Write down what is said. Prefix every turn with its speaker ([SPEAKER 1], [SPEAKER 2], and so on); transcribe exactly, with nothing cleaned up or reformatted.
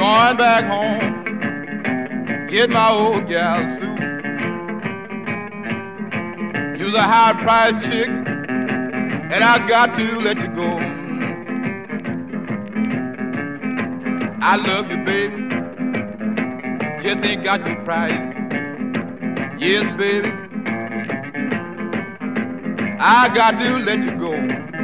[SPEAKER 1] Going back home, get my old gal suit. You're a high-priced chick, and I got to let you go. I love you, baby, just ain't got your price. Yes, baby, I got to let you go.